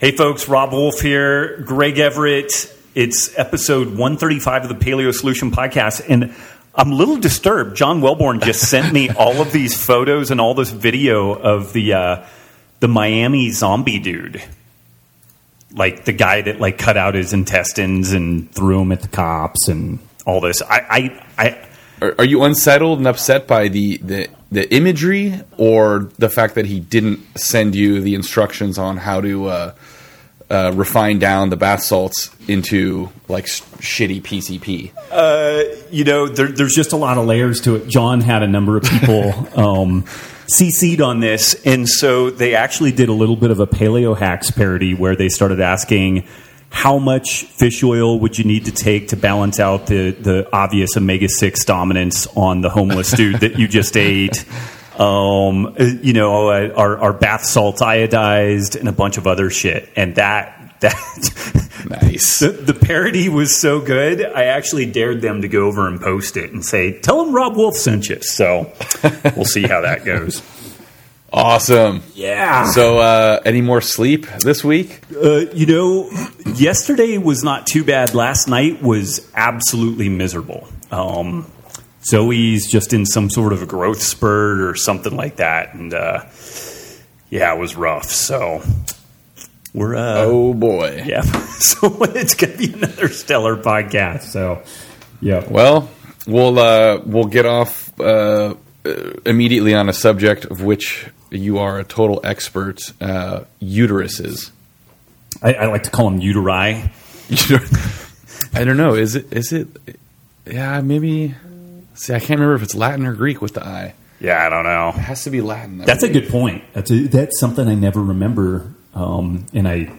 Hey folks, Rob Wolf here, Greg Everett. It's episode 135 of the Paleo Solution Podcast, and I'm a little disturbed. John Welborn just sent me all of these photos and all this video of the Miami zombie dude. Like the guy that like cut out his intestines and threw them at the cops and all this. Are you unsettled and upset by the imagery or the fact that he didn't send you the instructions on how to refine down the bath salts into like shitty PCP? There's just a lot of layers to it. John had a number of people CC'd on this, and so they actually did a little bit of a Paleo Hacks parody where they started asking how much fish oil would you need to take to balance out the obvious omega-6 dominance on the homeless dude that you just ate. Our bath salts iodized and a bunch of other shit. And that nice. The parody was so good, I actually dared them to go over and post it and say, tell them Rob Wolf sent you. So we'll see how that goes. Awesome. Yeah. So any more sleep this week? Yesterday was not too bad. Last night was absolutely miserable. Zoe's just in some sort of a growth spurt or something like that. And, it was rough. So we're... oh, boy. Yeah. So it's going to be another stellar podcast. So, yeah. Well, we'll get off immediately on a subject of which you are a total expert, uteruses. I like to call them uteri. I don't know. Is it? Yeah, maybe... See, I can't remember if it's Latin or Greek with the I. Yeah, I don't know. It has to be Latin. That's a good point. That's something I never remember. I don't.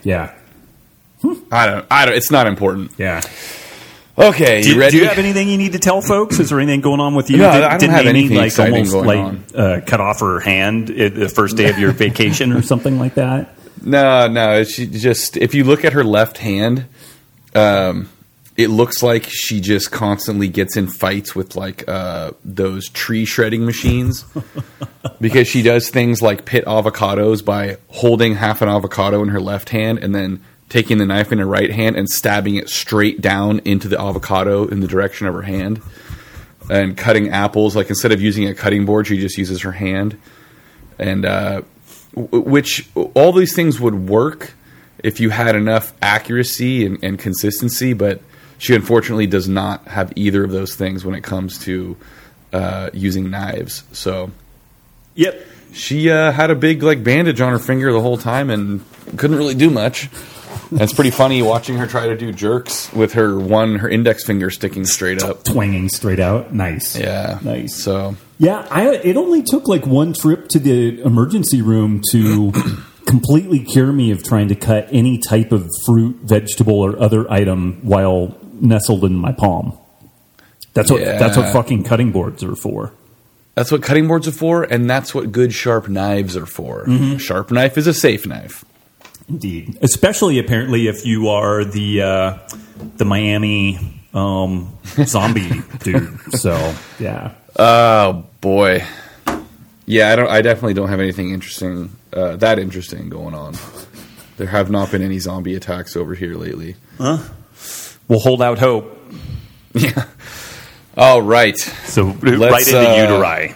It's not important. Yeah. Okay, you ready? Do you have anything you need to tell folks? Is there anything going on with you? No, I don't have anything exciting going on. Cut off her hand the first day of your vacation or something like that? No. She just, if you look at her left hand, it looks like she just constantly gets in fights with like those tree shredding machines because she does things like pit avocados by holding half an avocado in her left hand and then taking the knife in her right hand and stabbing it straight down into the avocado in the direction of her hand, and cutting apples. Like instead of using a cutting board, she just uses her hand, and which all these things would work if you had enough accuracy and consistency, but she unfortunately does not have either of those things when it comes to using knives. So, yep, she had a big like bandage on her finger the whole time and couldn't really do much. And it's pretty funny watching her try to do jerks with her index finger sticking straight up, twanging straight out. Nice, yeah, nice. So yeah, it only took like one trip to the emergency room to completely cure me of trying to cut any type of fruit, vegetable, or other item while nestled in my palm. That's what fucking cutting boards are for. That's what cutting boards are for, and that's what good sharp knives are for. Mm-hmm. A sharp knife is a safe knife. Indeed. Especially apparently if you are the Miami zombie dude. So yeah. Oh boy. Yeah, I definitely don't have anything interesting going on. There have not been any zombie attacks over here lately. Huh? We'll hold out hope. Yeah. All right. So right into uteri.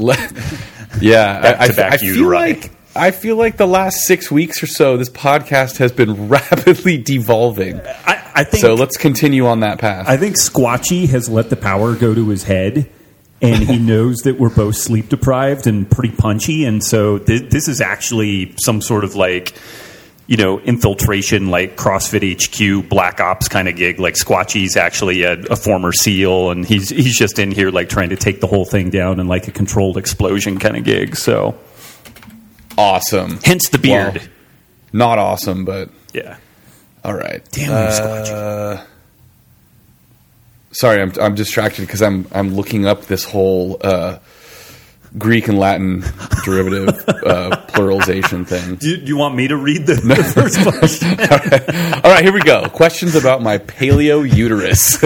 I feel like the last 6 weeks or so, this podcast has been rapidly devolving. I think so. Let's continue on that path. I think Squatchy has let the power go to his head, and he knows that we're both sleep deprived and pretty punchy, and so this is actually some sort of like, infiltration, like CrossFit HQ, Black Ops kind of gig. Like Squatchy's actually a former SEAL, and he's just in here like trying to take the whole thing down in like a controlled explosion kind of gig. So awesome. Hence the beard. Well, not awesome, but yeah. All right. Damn you, Squatchy. Sorry, I'm distracted because I'm looking up this whole Greek and Latin derivative pluralization thing. Do you want me to read the first question? All right, here we go. Questions about my paleo uterus.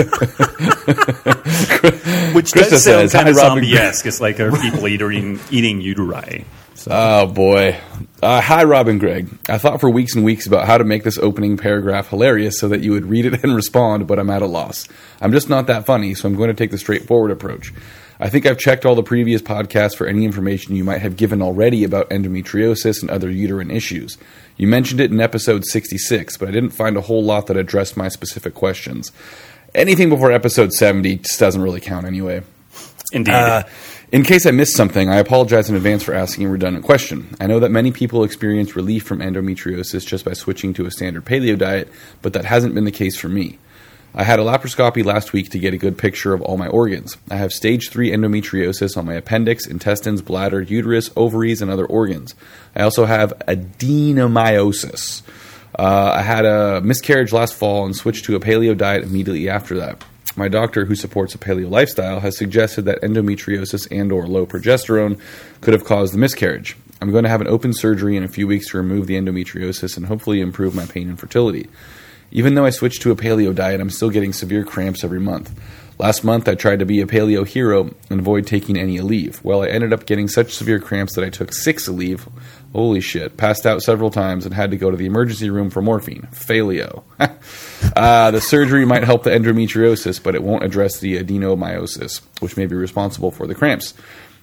Which Krista does sound says, kind of zombie-esque. It's like, are people eating uteri? So. Oh, boy. Hi, Rob and Greg. I thought for weeks and weeks about how to make this opening paragraph hilarious so that you would read it and respond, but I'm at a loss. I'm just not that funny, so I'm going to take the straightforward approach. I think I've checked all the previous podcasts for any information you might have given already about endometriosis and other uterine issues. You mentioned it in episode 66, but I didn't find a whole lot that addressed my specific questions. Anything before episode 70 just doesn't really count anyway. Indeed. In case I missed something, I apologize in advance for asking a redundant question. I know that many people experience relief from endometriosis just by switching to a standard paleo diet, but that hasn't been the case for me. I had a laparoscopy last week to get a good picture of all my organs. I have stage 3 endometriosis on my appendix, intestines, bladder, uterus, ovaries, and other organs. I also have adenomyosis. I had a miscarriage last fall and switched to a paleo diet immediately after that. My doctor, who supports a paleo lifestyle, has suggested that endometriosis and or low progesterone could have caused the miscarriage. I'm going to have an open surgery in a few weeks to remove the endometriosis and hopefully improve my pain and fertility. Even though I switched to a paleo diet, I'm still getting severe cramps every month. Last month, I tried to be a paleo hero and avoid taking any Aleve. Well, I ended up getting such severe cramps that I took 6 Aleve. Holy shit. Passed out several times and had to go to the emergency room for morphine. Failio. The surgery might help the endometriosis, but it won't address the adenomyosis, which may be responsible for the cramps.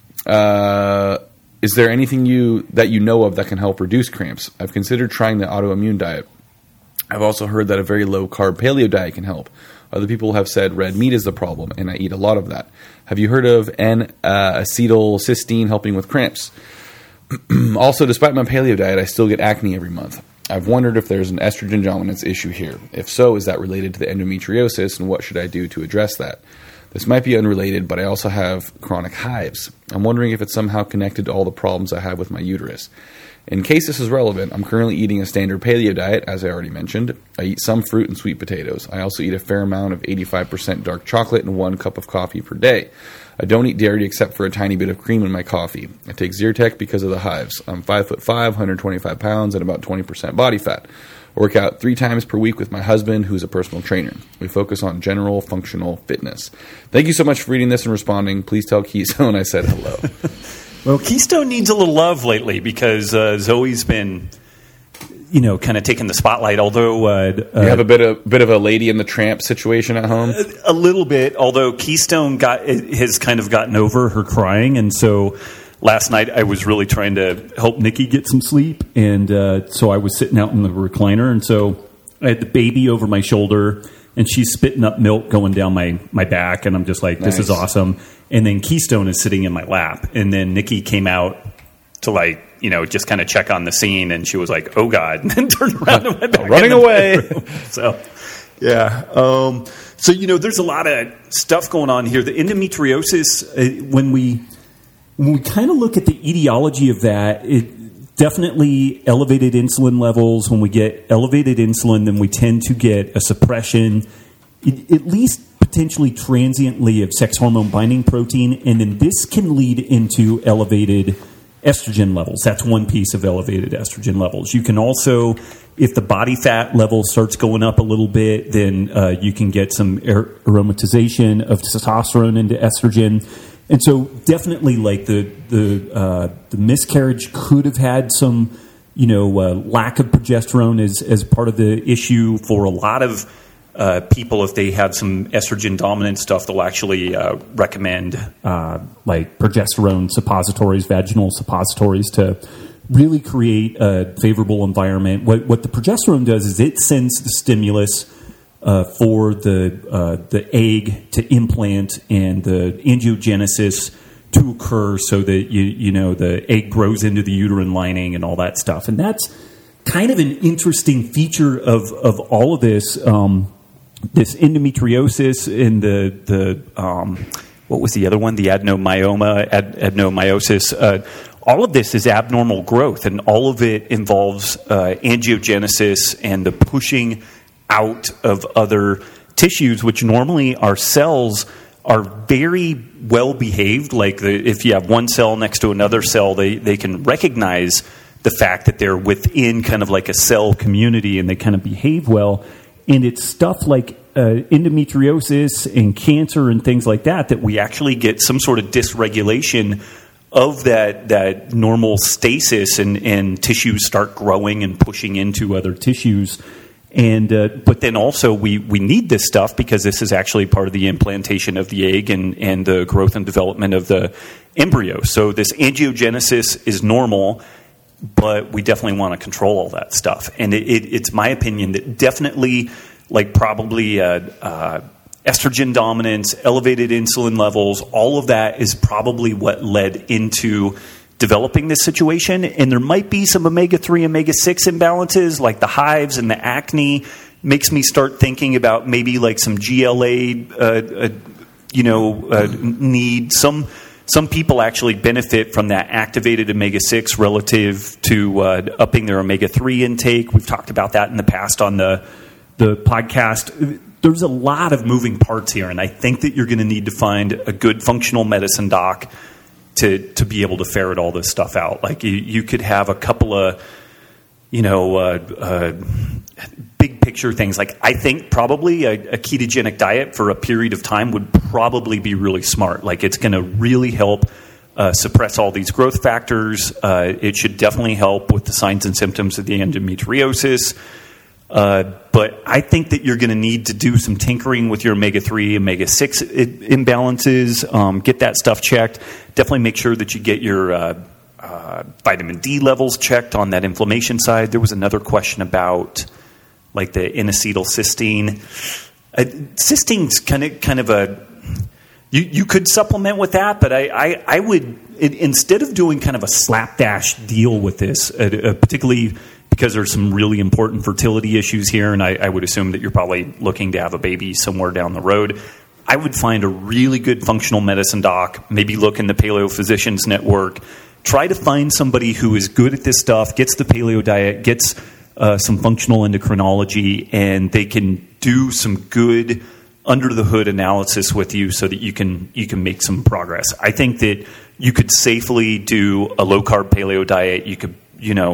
Is there anything that you know of that can help reduce cramps? I've considered trying the autoimmune diet. I've also heard that a very low-carb paleo diet can help. Other people have said red meat is the problem, and I eat a lot of that. Have you heard of N-acetylcysteine helping with cramps? Also, despite my paleo diet, I still get acne every month. I've wondered if there's an estrogen dominance issue here. If so, is that related to the endometriosis, and what should I do to address that? This might be unrelated, but I also have chronic hives. I'm wondering if it's somehow connected to all the problems I have with my uterus. In case this is relevant, I'm currently eating a standard paleo diet, as I already mentioned. I eat some fruit and sweet potatoes. I also eat a fair amount of 85% dark chocolate and 1 cup of coffee per day. I don't eat dairy except for a tiny bit of cream in my coffee. I take Zyrtec because of the hives. I'm 5'5", 125 pounds, and about 20% body fat. I work out 3 times per week with my husband, who's a personal trainer. We focus on general functional fitness. Thank you so much for reading this and responding. Please tell Keystone I said hello. Well, Keystone needs a little love lately because Zoe's been, kind of taking the spotlight. Although you have a bit of a Lady and the Tramp situation at home, a little bit. Although Keystone has kind of gotten over her crying, and so last night I was really trying to help Nikki get some sleep, and so I was sitting out in the recliner, and so I had the baby over my shoulder, and she's spitting up milk going down my back, and I'm just like, this is awesome. And then Keystone is sitting in my lap. And then Nikki came out to just kind of check on the scene. And she was like, oh, God. And then turned around and went back running away. So, yeah. There's a lot of stuff going on here. The endometriosis, when we kind of look at the etiology of that, it definitely elevated insulin levels. When we get elevated insulin, then we tend to get a suppression, at least potentially transiently, of sex hormone binding protein, and then this can lead into elevated estrogen levels. That's one piece of elevated estrogen levels. You can also, if the body fat level starts going up a little bit, then you can get some aromatization of testosterone into estrogen. And so definitely the miscarriage could have had some, lack of progesterone as part of the issue. For a lot of people, if they have some estrogen dominant stuff, they'll actually recommend progesterone suppositories, vaginal suppositories, to really create a favorable environment. What the progesterone does is it sends the stimulus for the egg to implant and the angiogenesis to occur, so that the egg grows into the uterine lining and all that stuff. And that's kind of an interesting feature of all of this. This endometriosis and the what was the other one? The adenomyosis. All of this is abnormal growth, and all of it involves angiogenesis and the pushing out of other tissues, which normally our cells are very well behaved. If you have one cell next to another cell, they can recognize the fact that they're within kind of like a cell community, and they kind of behave well. And it's stuff like endometriosis and cancer and things like that we actually get some sort of dysregulation of that normal stasis and tissues start growing and pushing into other tissues. And but then also we need this stuff because this is actually part of the implantation of the egg and the growth and development of the embryo. So this angiogenesis is normal, but we definitely want to control all that stuff. And it's my opinion that definitely, like probably estrogen dominance, elevated insulin levels, all of that is probably what led into developing this situation. And there might be some omega-3, omega-6 imbalances, like the hives and the acne. Makes me start thinking about maybe like some GLA, need. Some people actually benefit from that activated omega-6 relative to upping their omega-3 intake. We've talked about that in the past on the podcast. There's a lot of moving parts here, and I think that you're going to need to find a good functional medicine doc to be able to ferret all this stuff out. Like you could have a couple of, big picture things. Like I think probably a ketogenic diet for a period of time would probably be really smart. Like it's going to really help suppress all these growth factors. It should definitely help with the signs and symptoms of the endometriosis. But I think that you're going to need to do some tinkering with your omega-3, omega-6 imbalances, get that stuff checked. Definitely make sure that you get your vitamin D levels checked on that inflammation side. There was another question about like the N-acetylcysteine. Cysteine kind of a... You could supplement with that, but I would, instead of doing kind of a slapdash deal with this, particularly because there's some really important fertility issues here, and I would assume that you're probably looking to have a baby somewhere down the road, I would find a really good functional medicine doc, maybe look in the Paleo Physicians Network, try to find somebody who is good at this stuff, gets the paleo diet, gets some functional endocrinology, and they can do some good under-the-hood analysis with you so that you can make some progress. I think that you could safely do a low-carb paleo diet. You could,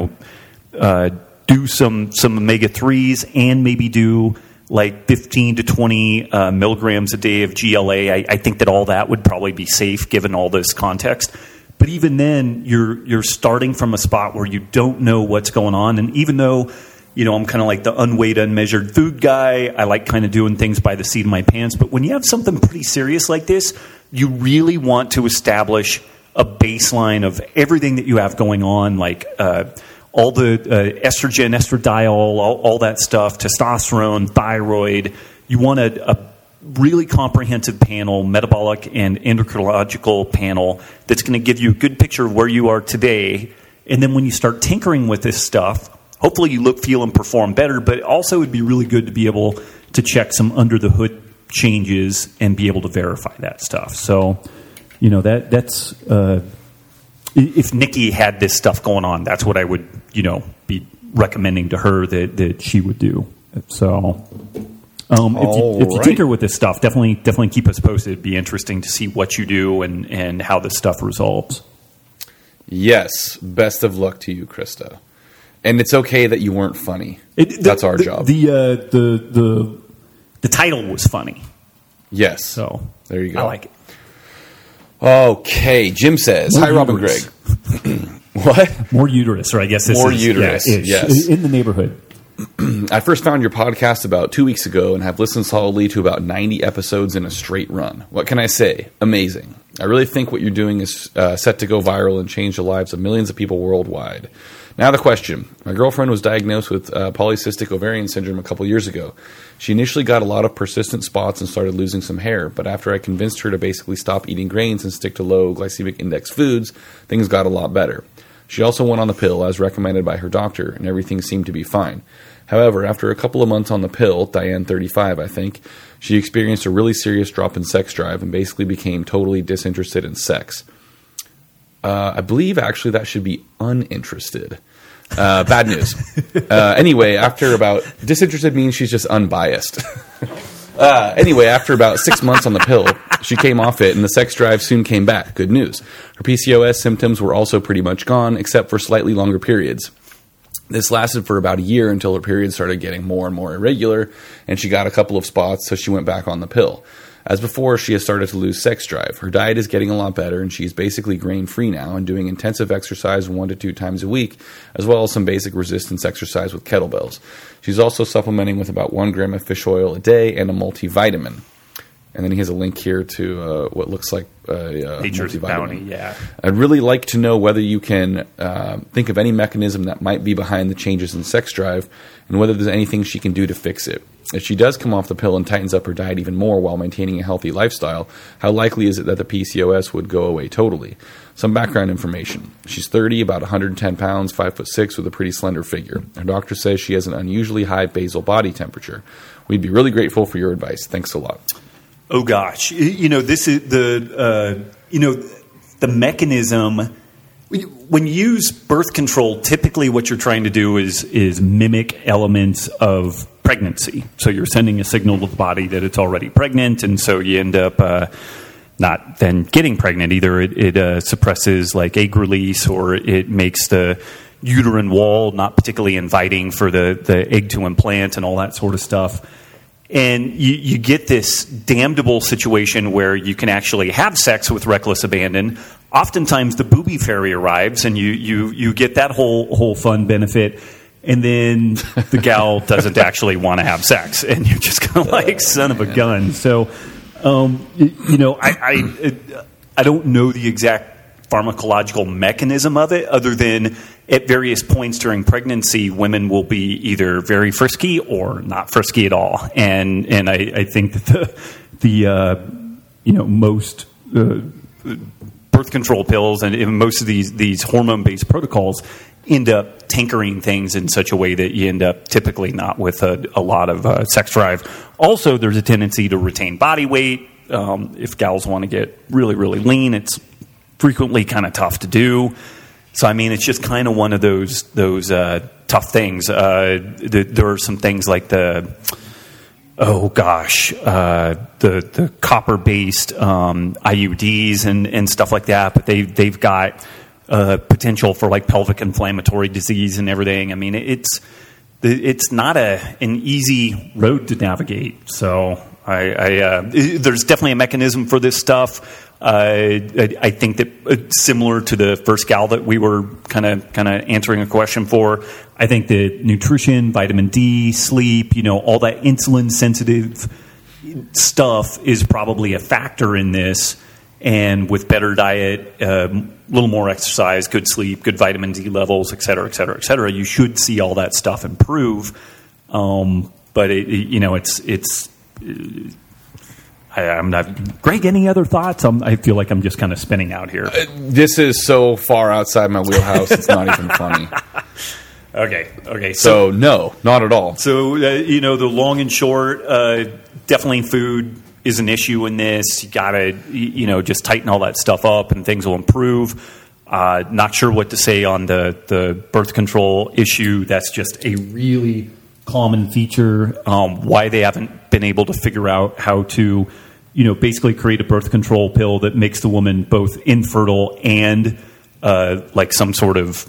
do some omega-3s and maybe do like 15 to 20 milligrams a day of GLA. I think that all that would probably be safe given all this context. But even then, you're starting from a spot where you don't know what's going on. And even though, I'm kind of like the unweighed, unmeasured food guy, I like kind of doing things by the seat of my pants. But when you have something pretty serious like this, you really want to establish a baseline of everything that you have going on, like all the estrogen, estradiol, all that stuff, testosterone, thyroid. You want a really comprehensive panel, metabolic and endocrinological panel that's going to give you a good picture of where you are today. And then when you start tinkering with this stuff, hopefully you look, feel, and perform better, but also it'd be really good to be able to check some under-the-hood changes and be able to verify that stuff. So, that's... if Nikki had this stuff going on, that's what I would, be recommending to her that she would do. So... if you tinker with this stuff, definitely keep us posted. It'd be interesting to see what you do and how this stuff resolves. Yes. Best of luck to you, Krista. And it's okay that you weren't funny. That's our job. The title was funny. Yes. So there you go. I like it. Okay. Jim says, More hi, Rob uterus. and Greg. What? More uterus, or I guess this More is... uterus, yeah, yes. In the neighborhood. I first found your podcast about 2 weeks ago and have listened solidly to about 90 episodes in a straight run. What can I say? Amazing. I really think what you're doing is set to go viral and change the lives of millions of people worldwide. Now the question. My girlfriend was diagnosed with polycystic ovarian syndrome a couple years ago. She initially got a lot of persistent spots and started losing some hair, but after I convinced her to basically stop eating grains and stick to low glycemic index foods, things got a lot better. She also went on the pill as recommended by her doctor, and everything seemed to be fine. However, after a couple of months on the pill, Diane 35, I think, she experienced a really serious drop in sex drive and basically became totally disinterested in sex. I believe, actually, that should be uninterested. Bad news. Anyway, after about... Disinterested means she's just unbiased. Anyway, after about 6 months on the pill, she came off it, and the sex drive soon came back. Good news. Her PCOS symptoms were also pretty much gone, except for slightly longer periods. This lasted for about a year until her periods started getting more and more irregular, and she got a couple of spots, so she went back on the pill. As before, she has started to lose sex drive. Her diet is getting a lot better, and she's basically grain-free now and doing intensive exercise 1 to 2 times a week, as well as some basic resistance exercise with kettlebells. She's also supplementing with about 1 gram of fish oil a day and a multivitamin. And then he has a link here to what looks like a Nature's multivitamin. Bounty, yeah. I'd really like to know whether you can think of any mechanism that might be behind the changes in sex drive and whether there's anything she can do to fix it. If she does come off the pill and tightens up her diet even more while maintaining a healthy lifestyle, how likely is it that the PCOS would go away totally? Some background information. She's 30, about 110 pounds, 5'6", with a pretty slender figure. Her doctor says she has an unusually high basal body temperature. We'd be really grateful for your advice. Thanks a lot. Oh gosh, this is the mechanism. When you use birth control, typically what you're trying to do is mimic elements of pregnancy. So you're sending a signal to the body that it's already pregnant, and so you end up not then getting pregnant. Either it suppresses like egg release, or it makes the uterine wall not particularly inviting for the egg to implant and all that sort of stuff. And you get this damnable situation where you can actually have sex with reckless abandon. Oftentimes the booby fairy arrives, and you get that whole fun benefit, and then the gal doesn't actually want to have sex, and you're just kind of like, son of a gun. So, I don't know the exact pharmacological mechanism of it, other than at various points during pregnancy, women will be either very frisky or not frisky at all. And I think that most birth control pills and most of these hormone-based protocols end up tinkering things in such a way that you end up typically not with a lot of sex drive. Also, there's a tendency to retain body weight. If gals want to get really, really lean, it's frequently kind of tough to do. So, I mean, it's just kind of one of those tough things. There are some things like the copper-based IUDs and stuff like that, but they've got potential for like pelvic inflammatory disease and everything. I mean, it's not an easy road to navigate. So, there's definitely a mechanism for this stuff. I think that similar to the first gal that we were kind of answering a question for, I think that nutrition, vitamin D, sleep, all that insulin sensitive stuff is probably a factor in this. And with better diet, a little more exercise, good sleep, good vitamin D levels, et cetera, et cetera, et cetera, you should see all that stuff improve. But it's I'm not. Greg, any other thoughts? I feel like I'm just kind of spinning out here. This is so far outside my wheelhouse, it's not even funny. Okay. So no, not at all. So, the long and short, definitely food is an issue in this. You got to, just tighten all that stuff up and things will improve. Not sure what to say on the birth control issue. That's just a really common feature. Why they haven't been able to figure out how to, basically create a birth control pill that makes the woman both infertile and like some sort of,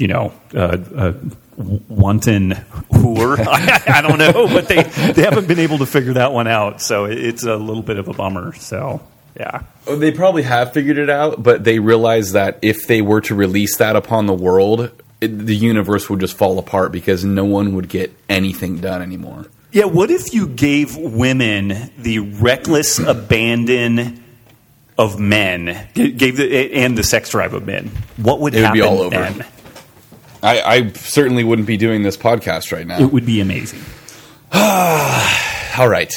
wanton whore. I don't know, but they haven't been able to figure that one out. So it's a little bit of a bummer. So, yeah. They probably have figured it out, but they realize that if they were to release that upon the world, the universe would just fall apart because no one would get anything done anymore. Yeah, what if you gave women the reckless abandon of men, and the sex drive of men? What would happen? It would be all over. Then? I certainly wouldn't be doing this podcast right now. It would be amazing. All right.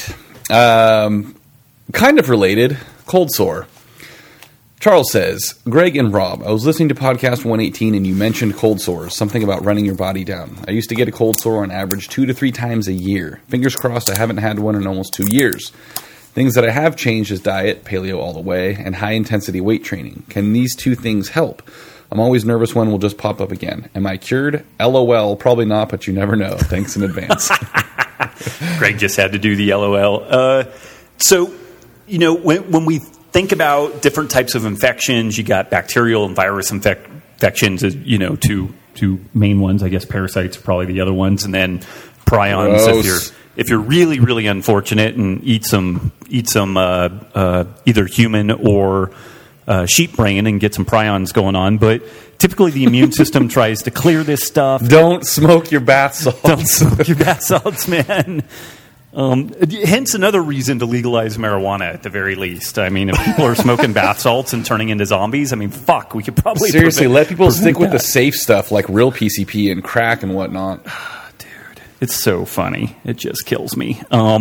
Kind of related, cold sore. Charles says, Greg and Rob, I was listening to podcast 118 and you mentioned cold sores, something about running your body down. I used to get a cold sore on average 2 to 3 times a year. Fingers crossed I haven't had one in almost 2 years. Things that I have changed is diet, paleo all the way, and high-intensity weight training. Can these 2 things help? I'm always nervous one will just pop up again. Am I cured? LOL, probably not, but you never know. Thanks in advance. Greg just had to do the LOL. So, when we think about different types of infections, you got bacterial and virus infections as, two main ones. I guess parasites are probably the other ones. And then prions if you're really, really unfortunate and eat some either human or sheep brain and get some prions going on. But typically the immune system tries to clear this stuff. Don't smoke your bath salts. Don't smoke your bath salts, man. Hence another reason to legalize marijuana at the very least. I mean, if people are smoking bath salts and turning into zombies, I mean, fuck, we could probably seriously let people stick with the safe stuff like real PCP and crack and whatnot. Dude, it's so funny. It just kills me.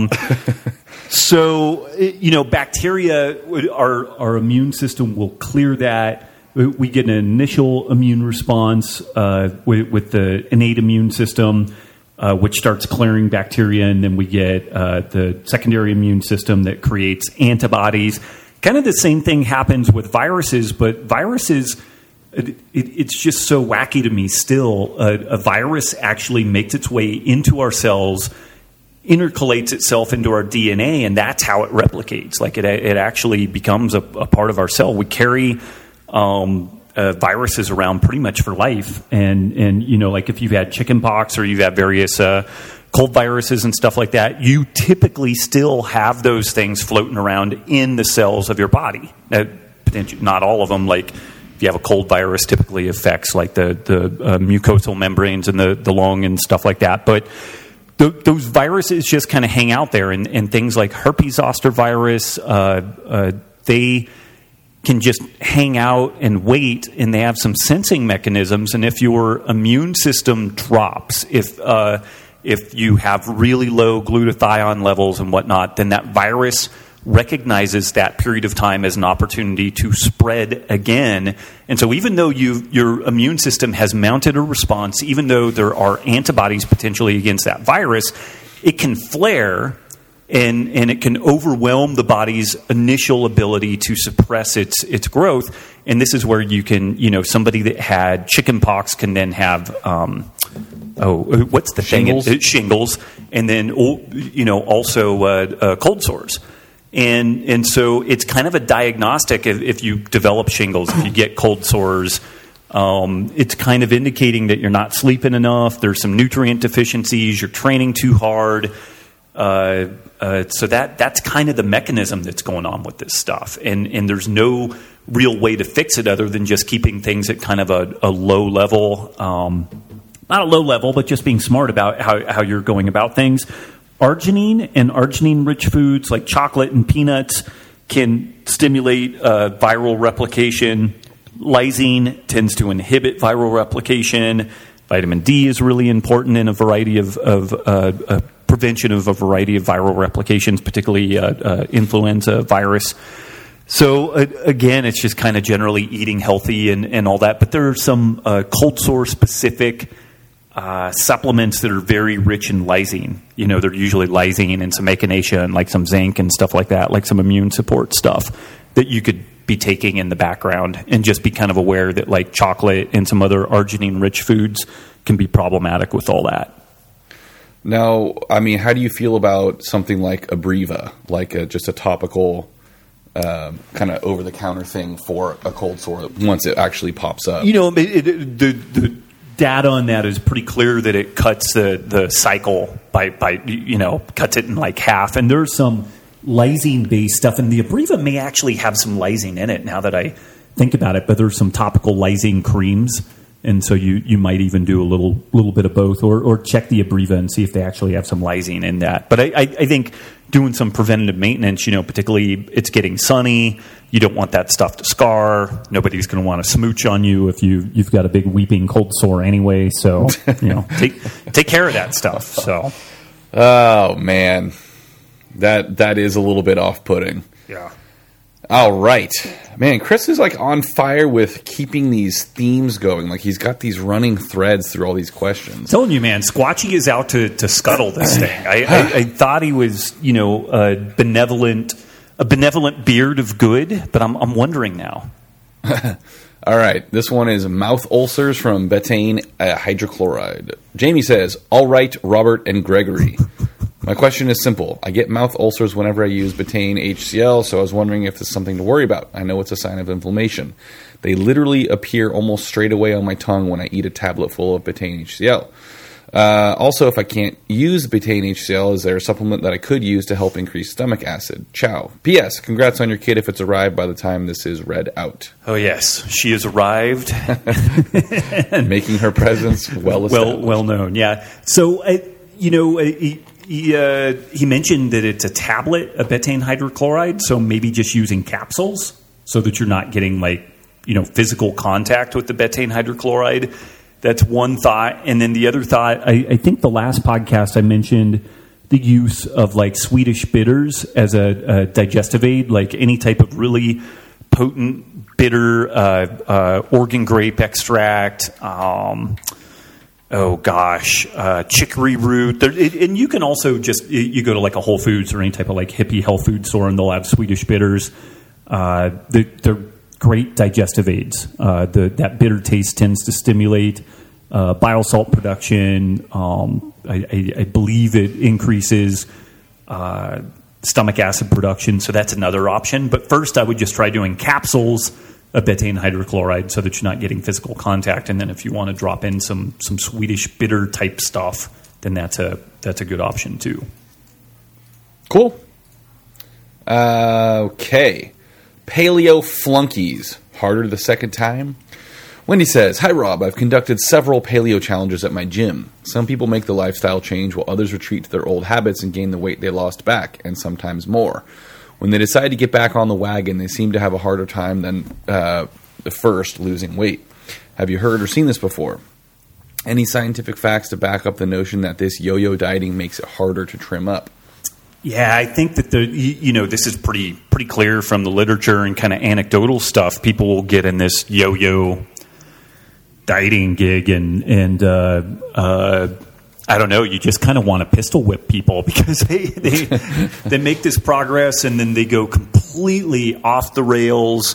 So, bacteria, our immune system will clear that. We get an initial immune response with the innate immune system, which starts clearing bacteria, and then we get the secondary immune system that creates antibodies. Kind of the same thing happens with viruses, but viruses, it's just so wacky to me still. A virus actually makes its way into our cells, intercalates itself into our DNA, and that's how it replicates. Like it actually becomes a part of our cell. We carry viruses around pretty much for life, and like if you've had chickenpox or you've had various cold viruses and stuff like that, you typically still have those things floating around in the cells of your body. Potentially, not all of them. Like if you have a cold virus, typically affects like the mucosal membranes in the lung and stuff like that, but those viruses just kind of hang out there, and things like herpes zoster virus, they can just hang out and wait, and they have some sensing mechanisms. And if your immune system drops, if you have really low glutathione levels and whatnot, then that virus recognizes that period of time as an opportunity to spread again. And so even though your immune system has mounted a response, even though there are antibodies potentially against that virus, it can flare and it can overwhelm the body's initial ability to suppress its growth. And this is where you can, somebody that had chickenpox can then have, what's the shingles? thing? Shingles. And then, also cold sores. And so it's kind of a diagnostic if you develop shingles, if you get cold sores. It's kind of indicating that you're not sleeping enough. There's some nutrient deficiencies. You're training too hard. So that's kind of the mechanism that's going on with this stuff. And there's no real way to fix it other than just keeping things at kind of a low level. Not a low level, but just being smart about how you're going about things. Arginine and arginine-rich foods like chocolate and peanuts can stimulate viral replication. Lysine tends to inhibit viral replication. Vitamin D is really important in a variety of prevention of a variety of viral replications, particularly influenza virus. So, again, it's just kind of generally eating healthy and all that. But there are some cold sore-specific supplements that are very rich in lysine. They're usually lysine and some echinacea and like some zinc and stuff like that, like some immune support stuff that you could be taking in the background, and just be kind of aware that like chocolate and some other arginine-rich foods can be problematic with all that. Now, I mean, how do you feel about something like Abreva, like just a topical kind of over-the-counter thing for a cold sore once it actually pops up? The data on that is pretty clear that it cuts the cycle by cuts it in like half. And there's some lysine-based stuff, and the Abreva may actually have some lysine in it now that I think about it, but there's some topical lysine creams. And so you might even do a little bit of both, or check the Abreva and see if they actually have some lysine in that. But I think doing some preventative maintenance, particularly it's getting sunny, you don't want that stuff to scar. Nobody's going to want to smooch on you if you've got a big weeping cold sore anyway. So take care of that stuff. So, oh man, that is a little bit off-putting. Yeah. All right. Man, Chris is like on fire with keeping these themes going. Like he's got these running threads through all these questions. I'm telling you, man, Squatchy is out to scuttle this thing. I thought he was, a benevolent beard of good, but I'm wondering now. All right. This one is mouth ulcers from betaine hydrochloride. Jamie says, all right, Robert and Gregory. My question is simple. I get mouth ulcers whenever I use betaine HCl, so I was wondering if there's something to worry about. I know it's a sign of inflammation. They literally appear almost straight away on my tongue when I eat a tablet full of betaine HCl. Also, if I can't use the betaine HCl, is there a supplement that I could use to help increase stomach acid? Ciao. P.S. Congrats on your kid if it's arrived by the time this is read out. Oh, yes. She has arrived. Making her presence well established. Well known, yeah. So, he mentioned that it's a tablet of betaine hydrochloride, so maybe just using capsules so that you're not getting, physical contact with the betaine hydrochloride. That's one thought. And then the other thought, I think the last podcast I mentioned the use of Swedish bitters as a digestive aid, like any type of really potent bitter Oregon grape extract, chicory root. And you can also you go to a Whole Foods or any type of hippie health food store and they'll have Swedish bitters. They're great digestive aids. That bitter taste tends to stimulate bile salt production. I believe it increases stomach acid production, so that's another option. But first, I would just try doing capsules of betaine hydrochloride so that you're not getting physical contact. And then if you want to drop in some Swedish bitter type stuff, then that's a good option too. Cool. Okay. Paleo flunkies. Harder the second time? Wendy says, "Hi Rob, I've conducted several paleo challenges at my gym. Some people make the lifestyle change while others retreat to their old habits and gain the weight they lost back, and sometimes more. When they decide to get back on the wagon, they seem to have a harder time than the first losing weight. Have you heard or seen this before? Any scientific facts to back up the notion that this yo-yo dieting makes it harder to trim up?" Yeah, I think that this is pretty clear from the literature and kind of anecdotal stuff. People will get in this yo-yo dieting gig and I don't know, you just kind of want to pistol whip people because they make this progress and then they go completely off the rails.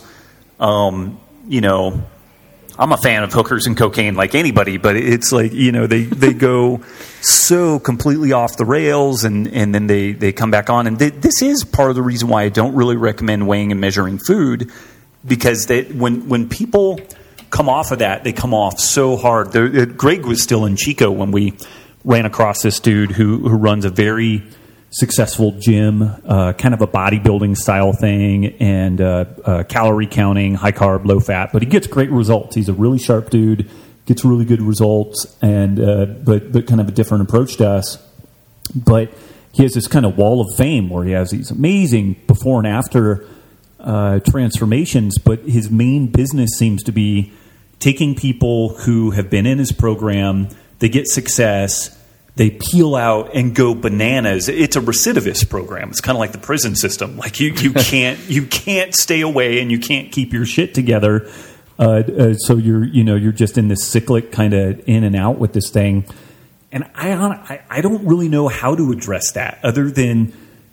I'm a fan of hookers and cocaine like anybody, but it's they go so completely off the rails and then they come back on. And this is part of the reason why I don't really recommend weighing and measuring food, because when people come off of that, they come off so hard. Greg was still in Chico when we ran across this dude who runs a very successful gym, kind of a bodybuilding style thing, and calorie counting, high carb, low fat. But he gets great results. He's a really sharp dude, gets really good results, and but kind of a different approach to us. But he has this kind of wall of fame where he has these amazing before and after transformations. But his main business seems to be taking people who have been in his program, they get success, they peel out and go bananas. It's a recidivist program. It's kind of like the prison system. Like you can't stay away and you can't keep your shit together. So you're just in this cyclic kind of in and out with this thing. And I don't really know how to address that other than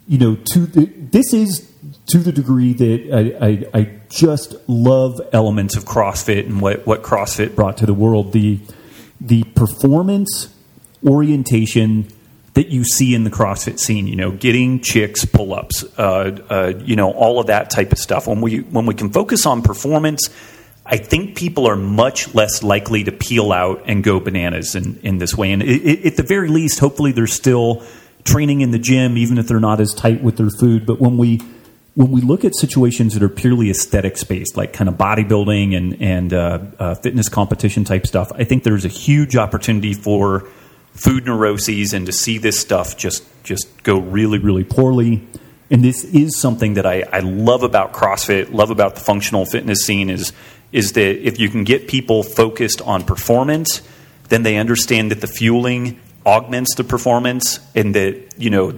this is to the degree that I just love elements of CrossFit and what CrossFit brought to the world. The performance orientation that you see in the CrossFit scene, getting chicks pull-ups, all of that type of stuff. When we can focus on performance, I think people are much less likely to peel out and go bananas in this way. And at the very least, hopefully they're still training in the gym, even if they're not as tight with their food. But when we look at situations that are purely aesthetics-based, like kind of bodybuilding and fitness competition type stuff, I think there's a huge opportunity for food neuroses and to see this stuff just go really, really poorly. And this is something that I love about CrossFit, love about the functional fitness scene is that if you can get people focused on performance, then they understand that the fueling augments the performance and that,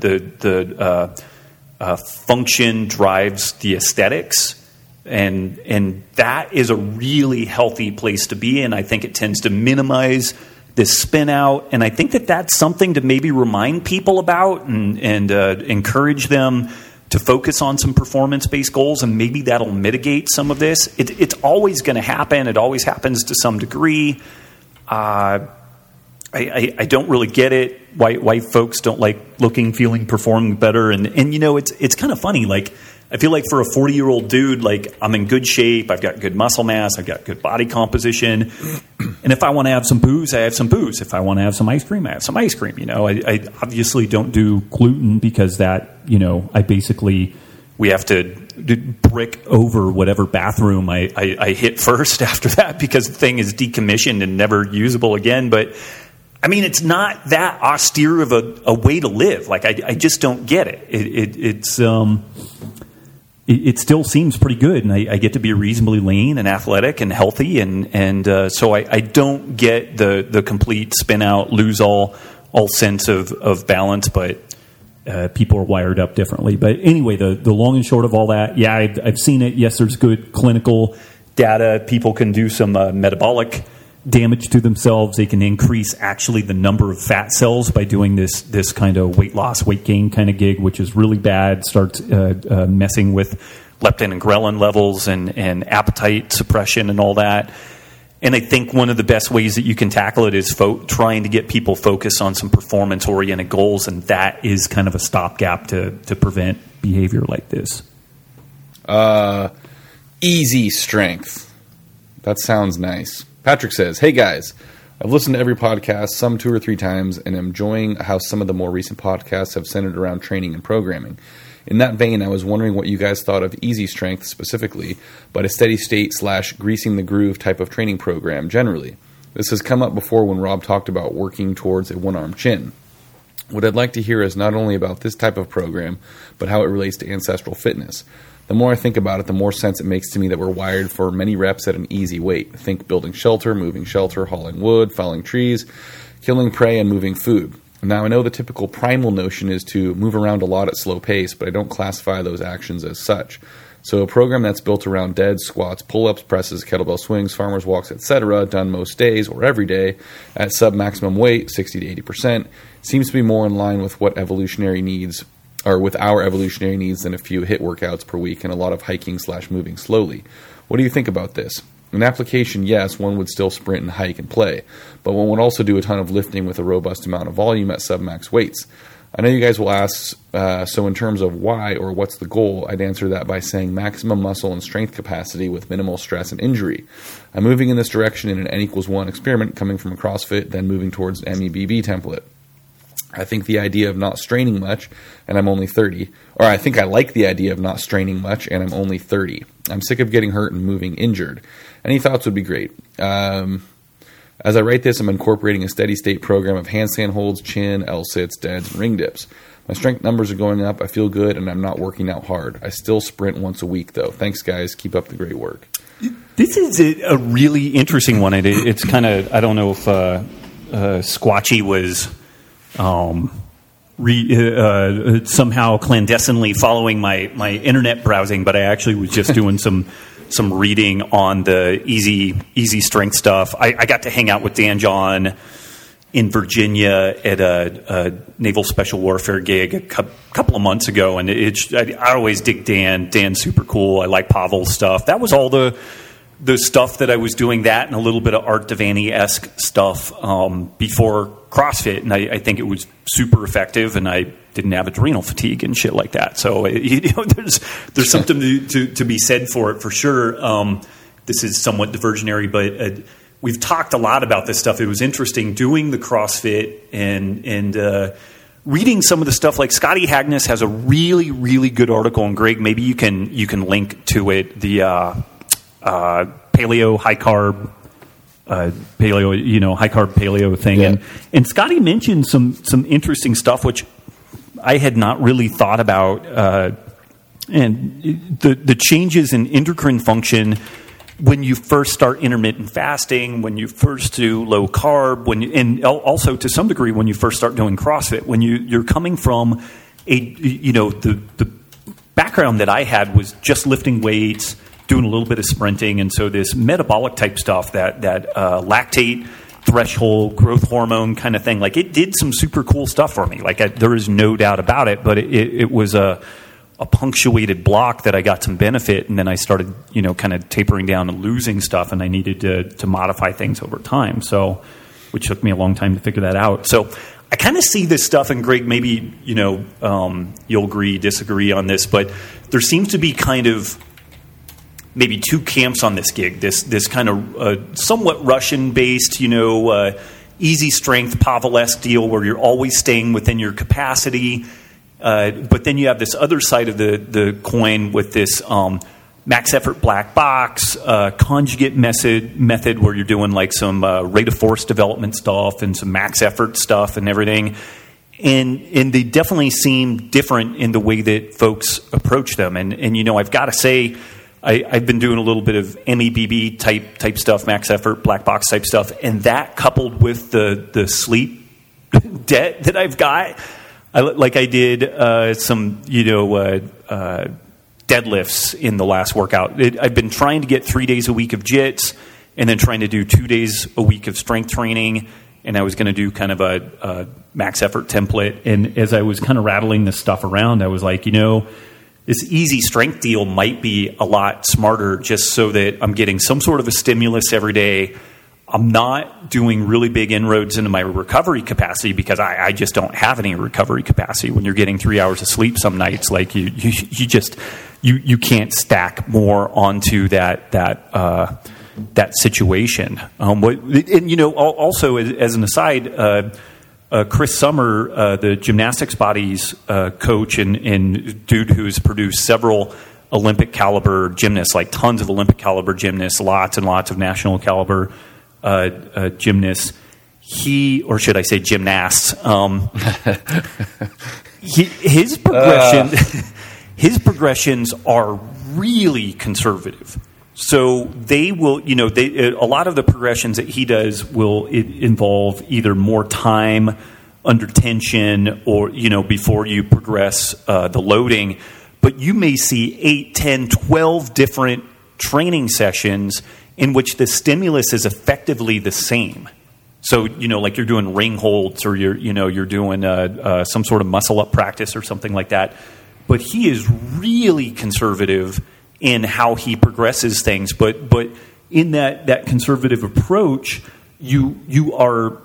the function drives the aesthetics. And that is a really healthy place to be in. I think it tends to minimize this spin out, and I think that that's something to maybe remind people about and encourage them to focus on some performance-based goals, and maybe that'll mitigate some of this. It's always going to happen. It always happens to some degree. I don't really get it why folks don't like looking, feeling, performing better, and it's kind of funny. Like I feel like for a 40-year-old dude, like I'm in good shape. I've got good muscle mass. I've got good body composition. And if I want to have some booze, I have some booze. If I want to have some ice cream, I have some ice cream. I obviously don't do gluten because that, we have to brick over whatever bathroom I hit first after that because the thing is decommissioned and never usable again. But I mean, it's not that austere of a way to live. Like I just don't get it. It still seems pretty good, and I get to be reasonably lean and athletic and healthy, and so I don't get the complete spin out, lose all sense of balance, but. People are wired up differently. But anyway, the long and short of all that, yeah, I've seen it. Yes, there's good clinical data. People can do some metabolic damage to themselves. They can increase actually the number of fat cells by doing this kind of weight loss, weight gain kind of gig, which is really bad. Starts messing with leptin and ghrelin levels and appetite suppression and all that. And I think one of the best ways that you can tackle it is trying to get people focused on some performance-oriented goals, and that is kind of a stopgap to prevent behavior like this. Easy strength. That sounds nice. Patrick says, hey guys, I've listened to every podcast, some 2 or 3 times, and am enjoying how some of the more recent podcasts have centered around training and programming. In that vein, I was wondering what you guys thought of Easy Strength specifically, but a steady state / greasing the groove type of training program generally. This has come up before when Rob talked about working towards a one-arm chin. What I'd like to hear is not only about this type of program, but how it relates to ancestral fitness. The more I think about it, the more sense it makes to me that we're wired for many reps at an easy weight. Think building shelter, moving shelter, hauling wood, felling trees, killing prey, and moving food. Now, I know the typical primal notion is to move around a lot at slow pace, but I don't classify those actions as such. So a program that's built around deads, squats, pull-ups, presses, kettlebell swings, farmer's walks, etc., done most days or every day at sub-maximum weight, 60 to 80%, seems to be more in line with what evolutionary needs, or with our evolutionary needs, than a few HIIT workouts per week and a lot of hiking / moving slowly. What do you think about this? In application, yes, one would still sprint and hike and play, but one would also do a ton of lifting with a robust amount of volume at sub-max weights. I know you guys will ask, so in terms of why or what's the goal, I'd answer that by saying maximum muscle and strength capacity with minimal stress and injury. I'm moving in this direction in an N=1 experiment coming from CrossFit, then moving towards an MEBB template. I think the idea of not straining much, and I'm only 30, or I think I like the idea of not straining much, and I'm only 30. I'm sick of getting hurt and moving injured. Any thoughts would be great. As I write this, I'm incorporating a steady state program of handstand holds, chin, L-sits, deads, and ring dips. My strength numbers are going up, I feel good, and I'm not working out hard. I still sprint once a week, though. Thanks, guys. Keep up the great work. This is a really interesting one. It's kind of, I don't know if Squatchy was somehow clandestinely following my internet browsing, but I actually was just doing some reading on the easy strength stuff. I got to hang out with Dan John in Virginia at a Naval Special Warfare gig a couple of months ago, and I always dig Dan. Dan's super cool. I like Pavel's stuff. That was all the stuff that I was doing, that and a little bit of Art Devaney-esque stuff before CrossFit, and I think it was super effective, and I didn't have adrenal fatigue and shit like that. So there's something to be said for it for sure. This is somewhat diversionary, but we've talked a lot about this stuff. It was interesting doing the CrossFit and reading some of the stuff. Like Scotty Hagnes has a really, really good article, and Greg, maybe you can link to it. The paleo high carb. High carb paleo thing, yeah. and Scotty mentioned some interesting stuff which I had not really thought about, and the changes in endocrine function when you first start intermittent fasting, when you first do low carb, and also to some degree when you first start doing CrossFit, when you're coming from the background that I had was just lifting weights, doing a little bit of sprinting, and so this metabolic type stuff, that lactate threshold, growth hormone kind of thing, like it did some super cool stuff for me. Like there is no doubt about it, but it was a punctuated block that I got some benefit, and then I started kind of tapering down and losing stuff, and I needed to modify things over time. So, which took me a long time to figure that out. So I kind of see this stuff, and Greg, maybe you'll agree, disagree on this, but there seems to be kind of maybe two camps on this gig. This kind of somewhat Russian-based, easy strength Pavel-esque deal where you're always staying within your capacity. But then you have this other side of the coin with this max effort black box, conjugate method where you're doing like some rate of force development stuff and some max effort stuff and everything. And they definitely seem different in the way that folks approach them. And I've got to say, I've been doing a little bit of MEBB type stuff, max effort, black box type stuff, and that coupled with the sleep debt that I've got, I did some deadlifts in the last workout. I've been trying to get 3 days a week of JITs, and then trying to do 2 days a week of strength training. And I was going to do kind of a max effort template. And as I was kind of rattling this stuff around, I was like, this easy strength deal might be a lot smarter, just so that I'm getting some sort of a stimulus every day. I'm not doing really big inroads into my recovery capacity because I just don't have any recovery capacity. When you're getting 3 hours of sleep some nights, like you can't stack more onto that situation. Also as an aside, Chris Summer, the gymnastics bodies coach and dude who's produced several Olympic caliber gymnasts, like tons of Olympic caliber gymnasts, lots and lots of national caliber gymnasts. Or should I say gymnasts? His progression, his progressions are really conservative. So they will, a lot of the progressions that he does will involve either more time under tension or, before you progress the loading. But you may see 8, 10, 12 different training sessions in which the stimulus is effectively the same. So, like you're doing ring holds or you're doing some sort of muscle up practice or something like that. But he is really conservative in how he progresses things, but in that conservative approach, you are.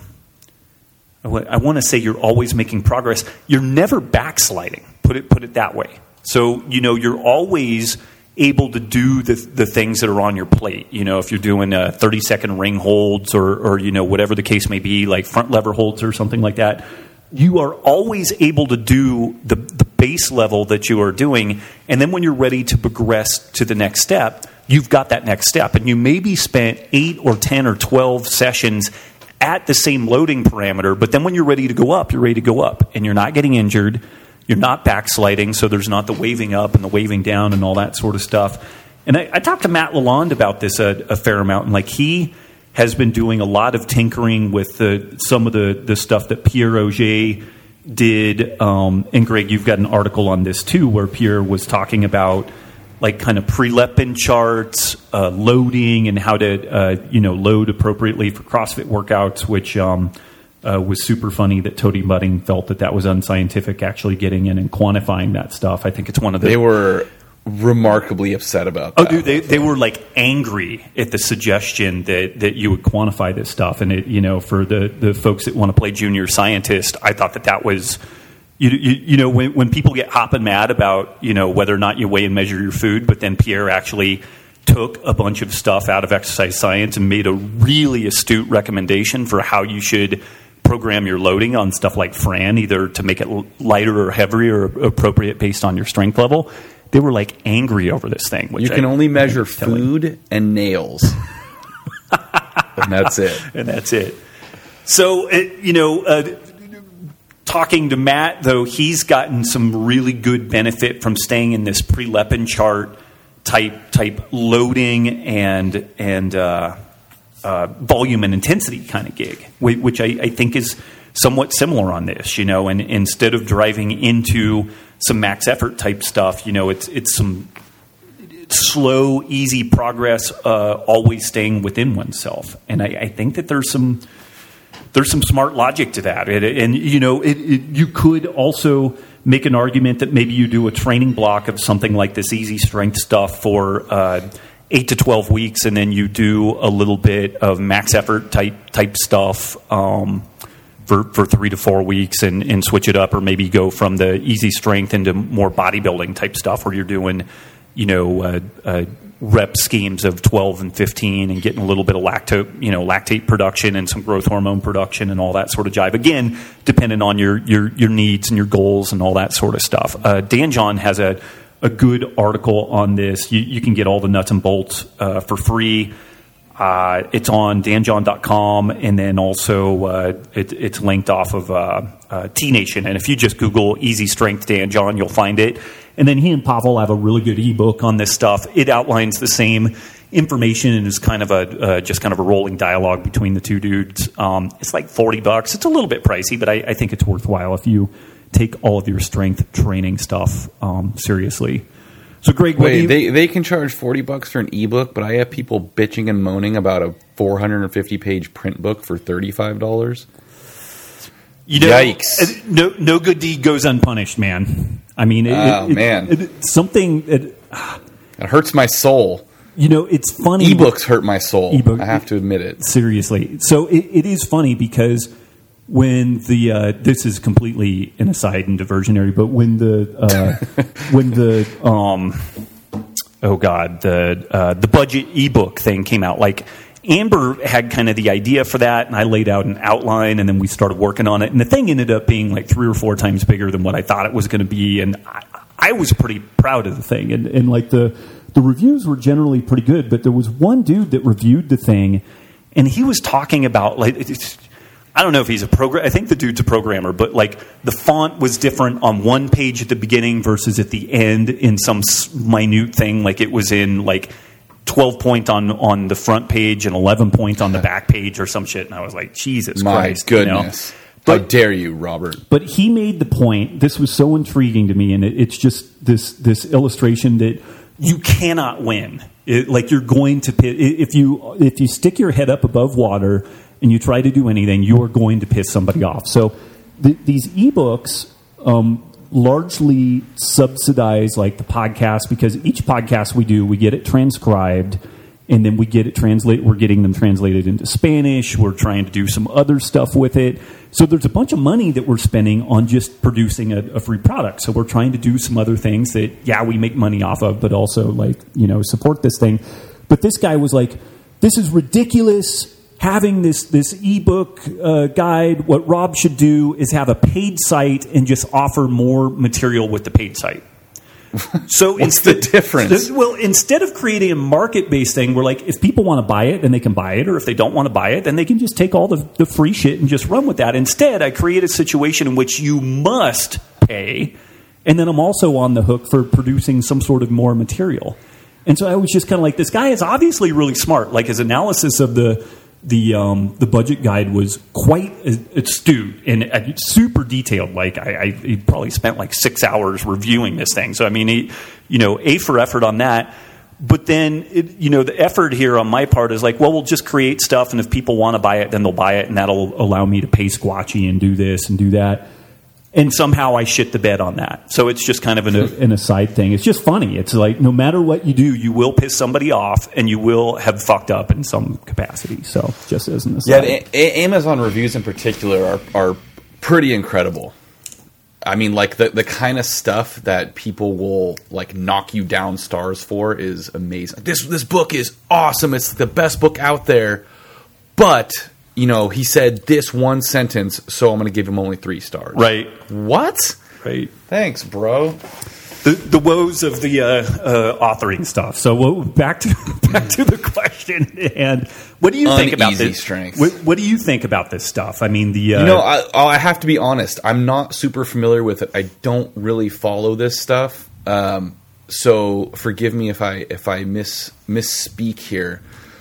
I want to say you're always making progress. You're never backsliding. Put it that way. So you're always able to do the things that are on your plate. If you're doing 30-second ring holds or whatever the case may be, like front lever holds or something like that. You are always able to do the base level that you are doing, and then when you're ready to progress to the next step, you've got that next step. And you maybe spent 8 or 10 or 12 sessions at the same loading parameter, but then when you're ready to go up, you're ready to go up, and you're not getting injured, you're not backsliding, so there's not the waving up and the waving down and all that sort of stuff. And I talked to Matt Lalonde about this a fair amount, and he has been doing a lot of tinkering with some of the stuff that Pierre Auger did. And Greg, you've got an article on this too, where Pierre was talking about kind of pre-Lepin charts, loading, and how to load appropriately for CrossFit workouts, which was super funny that Tony Budding felt that was unscientific, actually getting in and quantifying that stuff. I think it's one of the... They were remarkably upset about that. Oh, dude, they were angry at the suggestion that you would quantify this stuff. And it, for the folks that want to play junior scientist, I thought that was, when people get hopping mad about, whether or not you weigh and measure your food, but then Pierre actually took a bunch of stuff out of exercise science and made a really astute recommendation for how you should program your loading on stuff like Fran, either to make it lighter or heavier or appropriate based on your strength level. They were angry over this thing. Which you can only measure food and nails. And that's it. So, talking to Matt, though, he's gotten some really good benefit from staying in this pre-Lepin chart type loading and volume and intensity kind of gig, which I think is somewhat similar on this, and instead of driving into some max effort type stuff, it's some slow, easy progress, always staying within oneself. And I think that there's some smart logic to that. You could also make an argument that maybe you do a training block of something like this easy strength stuff for 8 to 12 weeks, and then you do a little bit of max effort type stuff for 3 to 4 weeks and switch it up, or maybe go from the easy strength into more bodybuilding type stuff where you're doing, rep schemes of 12 and 15 and getting a little bit of lactate production and some growth hormone production and all that sort of jive. Again, depending on your needs and your goals and all that sort of stuff. Dan John has a good article on this. You can get all the nuts and bolts for free. It's on danjohn.com, and then also it's linked off of T-Nation. And if you just Google Easy Strength Dan John, you'll find it. And then he and Pavel have a really good ebook on this stuff. It outlines the same information and is kind of a rolling dialogue between the two dudes. It's like $40. It's a little bit pricey, but I think it's worthwhile if you take all of your strength training stuff seriously. So, Greg, they can charge $40 for an ebook, but I have people bitching and moaning about a 450-page print book for $35. Yikes! No good deed goes unpunished, man. I mean, it hurts my soul. It's funny. Ebooks hurt my soul. I have to admit it. Seriously. So it is funny because when this is completely an aside and diversionary, but when the budget ebook thing came out, like Amber had kind of the idea for that, and I laid out an outline, and then we started working on it, and the thing ended up being like 3 or 4 times bigger than what I thought it was going to be, and I was pretty proud of the thing, and like the reviews were generally pretty good, but there was one dude that reviewed the thing, and he was talking about like. I don't know if he's I think the dude's a programmer, but like the font was different on one page at the beginning versus at the end in some minute thing. Like it was in like 12 point on the front page and 11 point on the back page or some shit. And I was like, Jesus Christ. My goodness. How dare you, Robert? But he made the point. This was so intriguing to me. And it's just this illustration that you cannot win. Like you're going to if you stick your head up above water and you try to do anything, you are going to piss somebody off. So these ebooks largely subsidize like the podcast, because each podcast we do, we get it transcribed, and then we get it we're getting them translated into Spanish. We're trying to do some other stuff with it. So there's a bunch of money that we're spending on just producing a free product. So we're trying to do some other things that, we make money off of, but also like, support this thing. But this guy was like, this is ridiculous. Having this ebook guide, what Rob should do is have a paid site and just offer more material with the paid site. So what's the difference? Well, instead of creating a market-based thing where like if people want to buy it, then they can buy it, or if they don't want to buy it, then they can just take all the free shit and just run with that. Instead, I create a situation in which you must pay, and then I'm also on the hook for producing some sort of more material. And so I was just kind of like, this guy is obviously really smart. Like his analysis of the budget guide was quite astute and super detailed. Like he probably spent like 6 hours reviewing this thing. So I mean, A for effort on that. But then the effort here on my part is like, well, we'll just create stuff, and if people want to buy it, then they'll buy it, and that'll allow me to pay Squatchy and do this and do that. And somehow I shit the bed on that. So it's just kind of an aside thing. It's just funny. It's like no matter what you do, you will piss somebody off and you will have fucked up in some capacity. So just as an aside. Yeah, Amazon reviews in particular are pretty incredible. I mean, like the kind of stuff that people will like knock you down stars for is amazing. This book is awesome. It's the best book out there. But he said this one sentence, so I'm going to give him only 3 stars. Right. What? Right. Thanks, bro. The woes of the authoring stuff. So back to the question. And what do you think about this? Strength. What do you think about this stuff? I mean, I have to be honest. I'm not super familiar with it. I don't really follow this stuff. So forgive me if I misspeak here.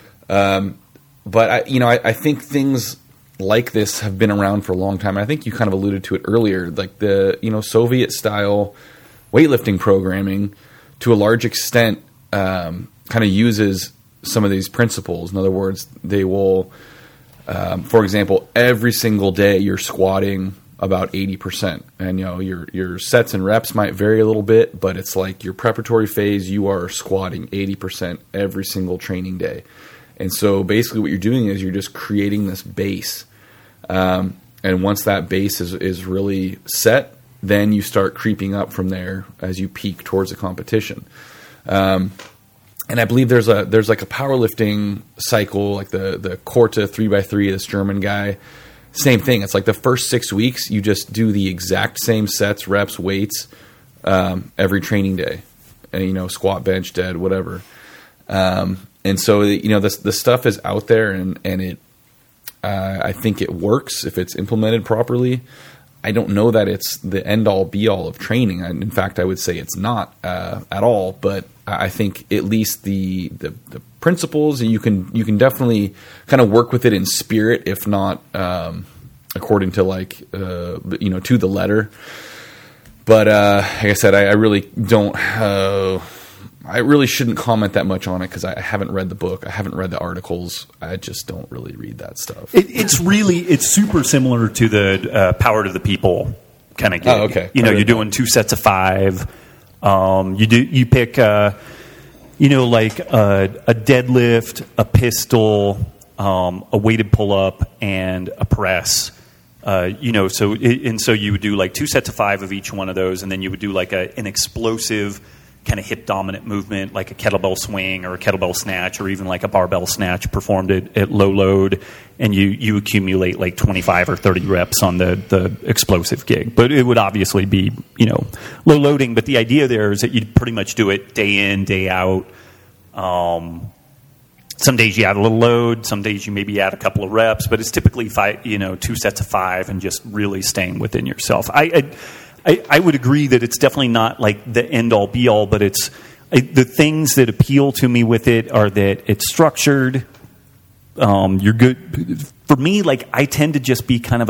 But I think things like this have been around for a long time. I think you kind of alluded to it earlier, like the Soviet style weightlifting programming, to a large extent, kind of uses some of these principles. In other words, they will, for example, every single day you're squatting about 80%, and your sets and reps might vary a little bit, but it's like your preparatory phase, you are squatting 80% every single training day. And so basically what you're doing is you're just creating this base. And And once that base is really set, then you start creeping up from there as you peak towards the competition. And I believe there's like a powerlifting cycle, like the Korta 3x3, this German guy. Same thing. It's like the first 6 weeks, you just do the exact same sets, reps, weights, every training day. And, squat, bench, dead, whatever. And so, the stuff is out there, and it, I think it works if it's implemented properly. I don't know that it's the end-all, be-all of training. In fact, I would say it's not at all. But I think at least the principles, you can definitely kind of work with it in spirit, if not according to to the letter. But like I said, I really don't. I really shouldn't comment that much on it because I haven't read the book. I haven't read the articles. I just don't really read that stuff. It's super similar to the Power to the People kind of gig. Oh, okay. You're doing 2 sets of 5. You pick like a deadlift, a pistol, a weighted pull up, and a press. So you would do like 2 sets of 5 of each one of those, and then you would do like an explosive kind of hip dominant movement, like a kettlebell swing or a kettlebell snatch, or even like a barbell snatch performed at low load, and you accumulate like 25 or 30 reps on the explosive gig. But it would obviously be low loading. But the idea there is that you'd pretty much do it day in, day out. Some days you add a little load, some days you maybe add a couple of reps, but it's typically 2 sets of 5 and just really staying within yourself. I would agree that it's definitely not like the end-all, be-all, but it's the things that appeal to me with it are that it's structured. You're good. For me, like I tend to just be kind of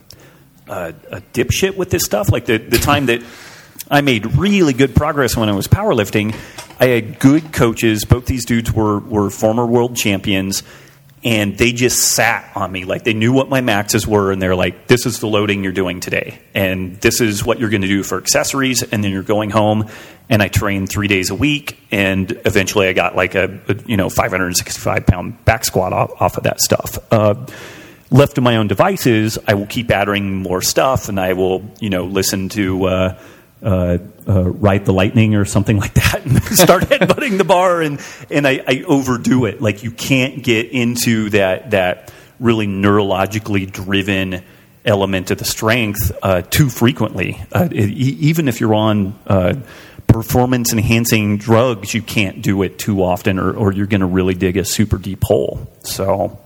a dipshit with this stuff. Like the time that I made really good progress when I was powerlifting, I had good coaches. Both these dudes were former world champions. And they just sat on me. Like they knew what my maxes were, and they're like, this is the loading you're doing today. And this is what you're going to do for accessories, and then you're going home. And I trained 3 days a week, and eventually I got like a 565-pound back squat off of that stuff. Left to my own devices, I will keep adding more stuff, and I will listen to Ride the Lightning or something like that, and start headbutting the bar, and I overdo it. Like you can't get into that really neurologically driven element of the strength too frequently. Even if you're on performance enhancing drugs, you can't do it too often, or you're going to really dig a super deep hole. So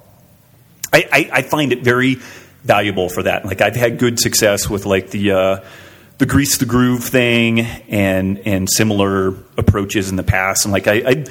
I find it very valuable for that. Like I've had good success with like the grease the groove thing and similar approaches in the past. And like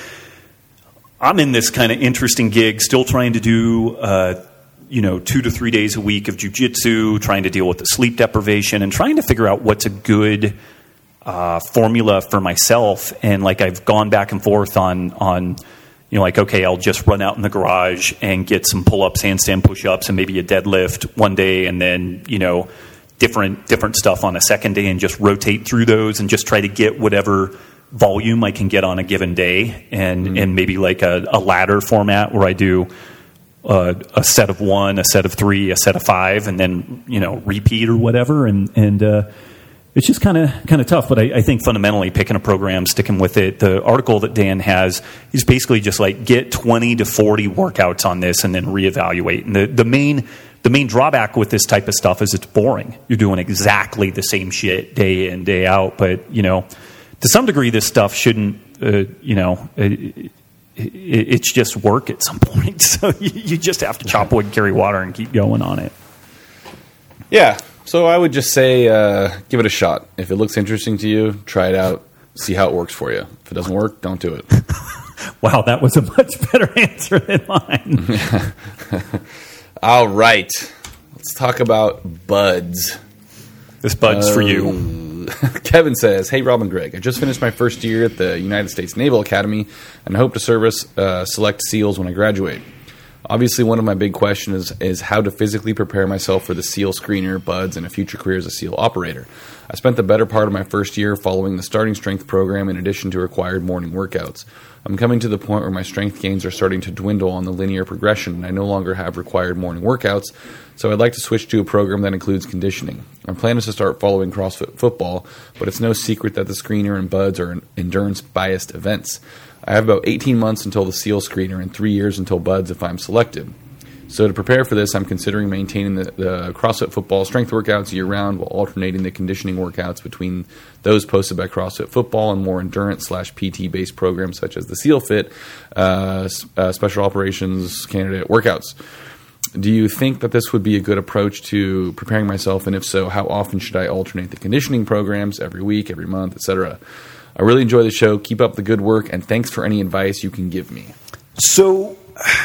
I'm in this kind of interesting gig, still trying to do 2 to 3 days a week of jiu-jitsu, trying to deal with the sleep deprivation, and trying to figure out what's a good formula for myself. And like I've gone back and forth on okay, I'll just run out in the garage and get some pull-ups, handstand push-ups, and maybe a deadlift one day, and then different stuff on a second day, and just rotate through those and just try to get whatever volume I can get on a given day, and maybe like a ladder format where I do a set of 1, a set of 3, a set of 5, and then repeat or whatever, and it's just kind of tough. But I think fundamentally picking a program, sticking with it. The article that Dan has, he's basically just like get 20 to 40 workouts on this and then reevaluate. And the main drawback with this type of stuff is it's boring. You're doing exactly the same shit day in, day out. But, to some degree, this stuff shouldn't, it's just work at some point. So you just have to chop wood, carry water, and keep going on it. Yeah. So I would just say give it a shot. If it looks interesting to you, try it out. See how it works for you. If it doesn't work, don't do it. Wow, that was a much better answer than mine. All right. Let's talk about buds. This bud's for you. Kevin says, hey, Rob and Greg, I just finished my first year at the United States Naval Academy and I hope to service select SEALs when I graduate. Obviously, one of my big questions is how to physically prepare myself for the SEAL screener, buds, and a future career as a SEAL operator. I spent the better part of my first year following the starting strength program in addition to required morning workouts. I'm coming to the point where my strength gains are starting to dwindle on the linear progression, and I no longer have required morning workouts, so I'd like to switch to a program that includes conditioning. My plan is to start following CrossFit football, but it's no secret that the screener and buds are endurance-biased events. I have about 18 months until the SEAL screener and 3 years until buds if I'm selected. So to prepare for this, I'm considering maintaining the CrossFit football strength workouts year-round while alternating the conditioning workouts between those posted by CrossFit football and more endurance/PT-based programs such as the SEAL Fit, Special Operations Candidate workouts. Do you think that this would be a good approach to preparing myself? And if so, how often should I alternate the conditioning programs, every week, every month, etc.? I really enjoy the show. Keep up the good work, and thanks for any advice you can give me. So,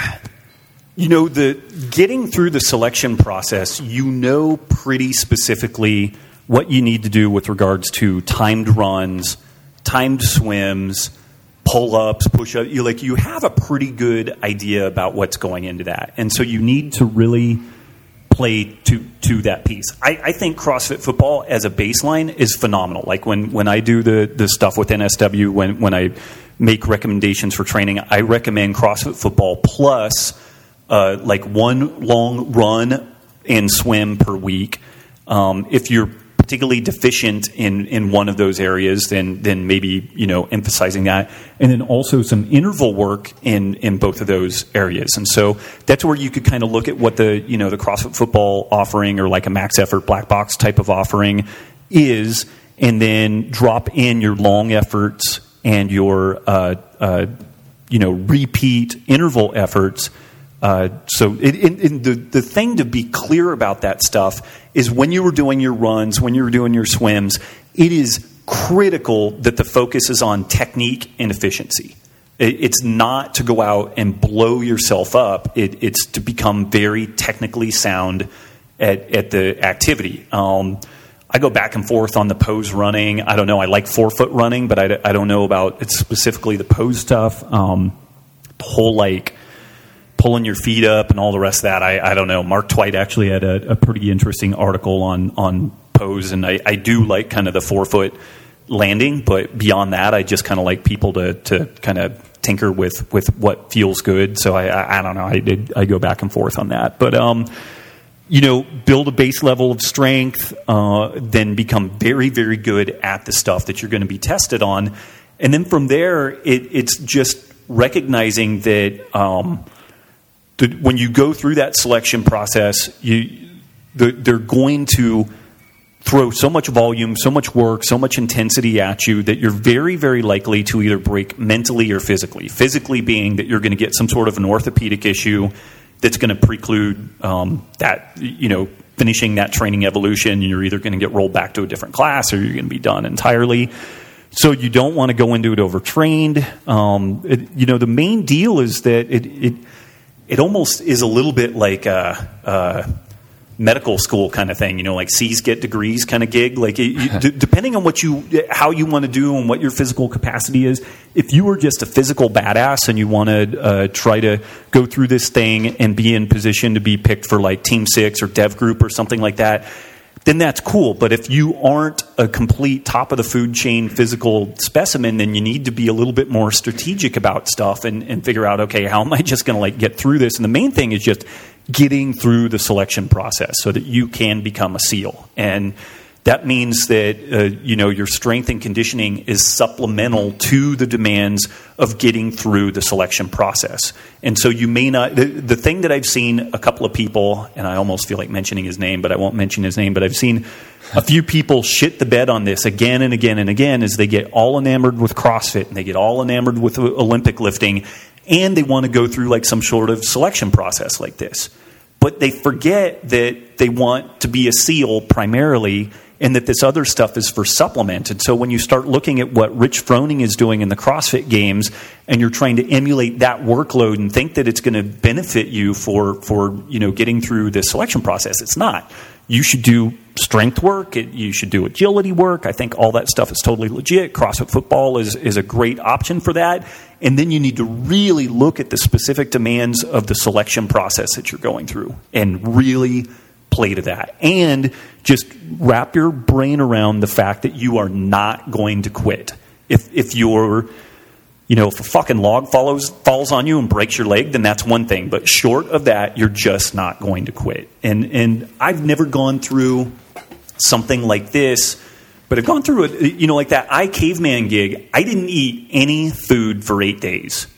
the getting through the selection process, pretty specifically what you need to do with regards to timed runs, timed swims, pull-ups, push-ups. You have a pretty good idea about what's going into that. And so you need to really play to that piece. I think CrossFit football as a baseline is phenomenal. Like when I do the stuff with NSW, when I make recommendations for training, I recommend CrossFit football plus one long run and swim per week. If you're particularly deficient in one of those areas, then maybe emphasizing that, and then also some interval work in both of those areas. And so that's where you could kind of look at what the CrossFit football offering or like a max effort black box type of offering is, and then drop in your long efforts and your repeat interval efforts. So the thing to be clear about that stuff is when you were doing your runs, when you were doing your swims, it is critical that the focus is on technique and efficiency. It's not to go out and blow yourself up. It's to become very technically sound at the activity. I go back and forth on the pose running. I don't know. I like forefoot running, but I don't know about it's specifically the pose stuff. The whole pulling your feet up and all the rest of that, I don't know. Mark Twight actually had a pretty interesting article on pose, and I do like kind of the forefoot landing, but beyond that, I just kind of like people to kind of tinker with what feels good. So I don't know. I go back and forth on that, but build a base level of strength, then become very, very good at the stuff that you're going to be tested on, and then from there, it's just recognizing that. When you go through that selection process, they're going to throw so much volume, so much work, so much intensity at you that you're very, very likely to either break mentally or physically. Physically being that you're going to get some sort of an orthopedic issue that's going to preclude finishing that training evolution. You're either going to get rolled back to a different class or you're going to be done entirely. So you don't want to go into it overtrained. The main deal is that it almost is a little bit like a medical school kind of thing, like C's get degrees kind of gig. Depending on how you want to do and what your physical capacity is, if you are just a physical badass and you want to try to go through this thing and be in position to be picked for like Team 6 or Dev Group or something like that, then that's cool. But if you aren't a complete top of the food chain physical specimen, then you need to be a little bit more strategic about stuff and figure out, okay, how am I just going to get through this? And the main thing is just getting through the selection process so that you can become a SEAL. And that means that your strength and conditioning is supplemental to the demands of getting through the selection process. And so you may not. The thing that I've seen a couple of people, and I almost feel like mentioning his name, but I won't mention his name. But I've seen a few people shit the bed on this again and again and again as they get all enamored with CrossFit and they get all enamored with Olympic lifting, and they want to go through some sort of selection process like this. But they forget that they want to be a SEAL primarily, and that this other stuff is for supplement. And so when you start looking at what Rich Froning is doing in the CrossFit Games, and you're trying to emulate that workload and think that it's going to benefit you for getting through the selection process, it's not. You should do strength work. You should do agility work. I think all that stuff is totally legit. CrossFit football is a great option for that. And then you need to really look at the specific demands of the selection process that you're going through and really play to that. And just wrap your brain around the fact that you are not going to quit. If you're If a fucking log falls on you and breaks your leg, then that's one thing. But short of that, you're just not going to quit. And I've never gone through something like this, but I've gone through it, like that iCaveman gig. I didn't eat any food for 8 days.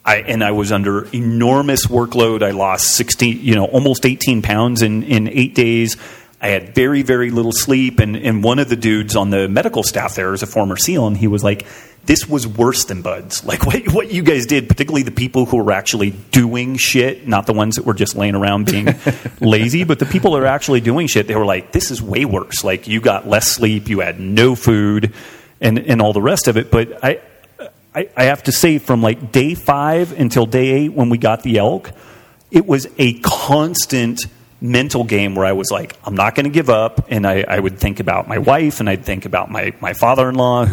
I was under enormous workload. I lost almost 18 pounds in 8 days. I had very, very little sleep. And one of the dudes on the medical staff there is a former SEAL, and he was like, this was worse than Buds. Like what you guys did, particularly the people who were actually doing shit, not the ones that were just laying around being lazy, but the people that are actually doing shit, they were like, this is way worse. Like you got less sleep, you had no food, and all the rest of it. But I have to say, from like day 5 until day 8 when we got the elk, it was a constant mental game where I was like, I'm not going to give up. And I would think about my wife, and I'd think about my father-in-law,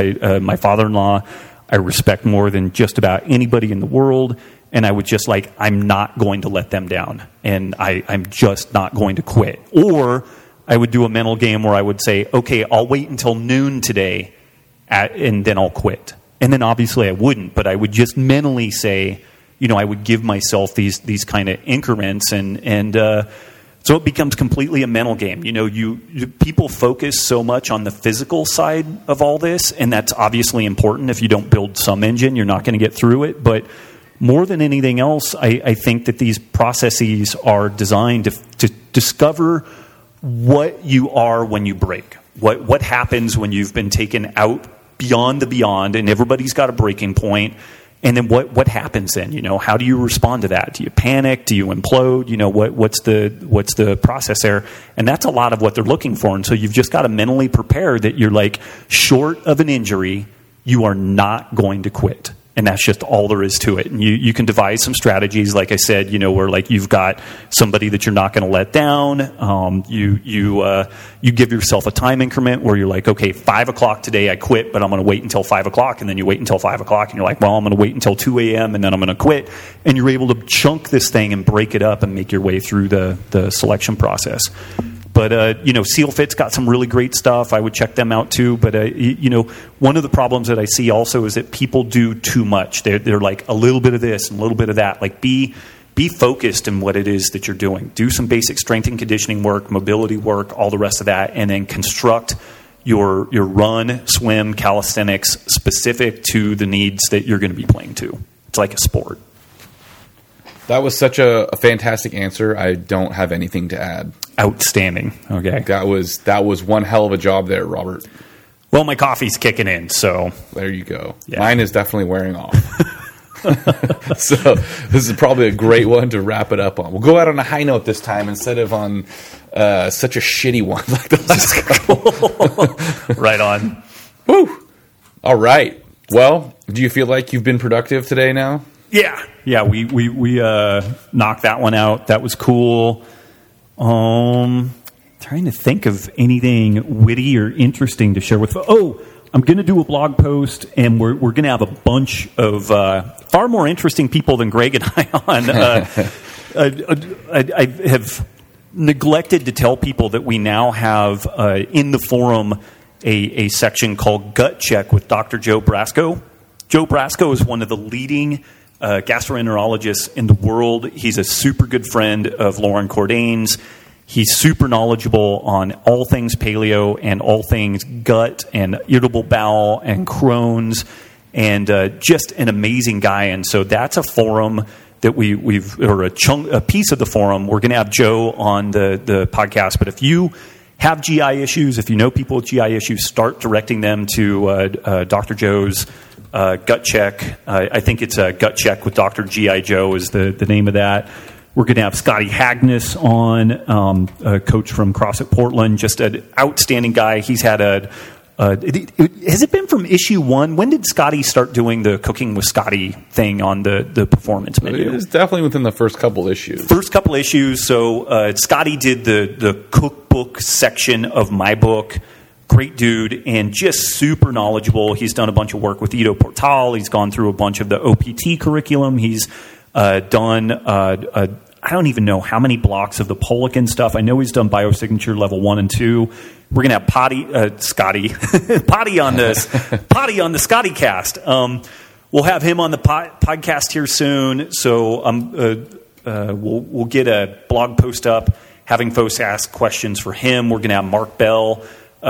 my father-in-law I respect more than just about anybody in the world. And I would just like, I'm not going to let them down. And I'm just not going to quit. Or I would do a mental game where I would say, okay, I'll wait until noon today and then I'll quit. And then obviously I wouldn't, but I would just mentally say, I would give myself these kind of increments, and so it becomes completely a mental game. People focus so much on the physical side of all this, and that's obviously important. If you don't build some engine, you're not going to get through it. But more than anything else, I think that these processes are designed to discover what you are when you break. What happens when you've been taken out beyond the beyond, and everybody's got a breaking point. And then what happens then? How do you respond to that? Do you panic? Do you implode? What's the process there? And that's a lot of what they're looking for. And so you've just got to mentally prepare that you're like, short of an injury, you are not going to quit. And that's just all there is to it. And you can devise some strategies, like I said, where like you've got somebody that you're not going to let down. You give yourself a time increment where you're like, okay, 5 o'clock today I quit, but I'm going to wait until 5 o'clock. And then you wait until 5 o'clock, and you're like, well, I'm going to wait until 2 a.m. and then I'm going to quit. And you're able to chunk this thing and break it up and make your way through the selection process. But, SEAL Fit's got some really great stuff. I would check them out too. But, one of the problems that I see also is that people do too much. They're like a little bit of this and a little bit of that. Like be focused in what it is that you're doing. Do some basic strength and conditioning work, mobility work, all the rest of that, and then construct your run, swim, calisthenics specific to the needs that you're going to be playing to. It's like a sport. That was such a fantastic answer. I don't have anything to add. Outstanding. Okay. That was one hell of a job there, Robert. Well, my coffee's kicking in, so there you go. Yeah. Mine is definitely wearing off. So this is probably a great one to wrap it up on. We'll go out on a high note this time instead of on such a shitty one like the last couple. Right on. Woo! All right. Well, do you feel like you've been productive today now? Yeah. We knocked that one out. That was cool. Trying to think of anything witty or interesting to share with. Oh, I'm going to do a blog post, and we're going to have a bunch of far more interesting people than Greg and I on. I have neglected to tell people that we now have in the forum a section called Gut Check with Dr. Joe Brasco. Joe Brasco is one of the leading gastroenterologists in the world. He's a super good friend of Lauren Cordain's. He's super knowledgeable on all things paleo and all things gut and irritable bowel and Crohn's, and just an amazing guy. And so that's a forum that a piece of the forum. We're going to have Joe on the podcast. But if you have GI issues, if you know people with GI issues, start directing them to Dr. Joe's Gut Check. I think it's a Gut Check with Dr. G.I. Joe is the name of that. We're going to have Scotty Hagness on, a coach from CrossFit Portland, just an outstanding guy. He's had has it been from issue 1? When did Scotty start doing the Cooking with Scotty thing on the performance menu? It was definitely within the first couple issues. So Scotty did the cookbook section of my book. Great dude, and just super knowledgeable. He's done a bunch of work with Ido Portal. He's gone through a bunch of the OPT curriculum. He's done, I don't even know how many blocks of the Polican stuff. I know he's done biosignature level 1 and 2. We're going to have Scotty on the Scotty cast. we'll have him on the podcast here soon. So we'll get a blog post up having folks ask questions for him. We're going to have Mark Bell.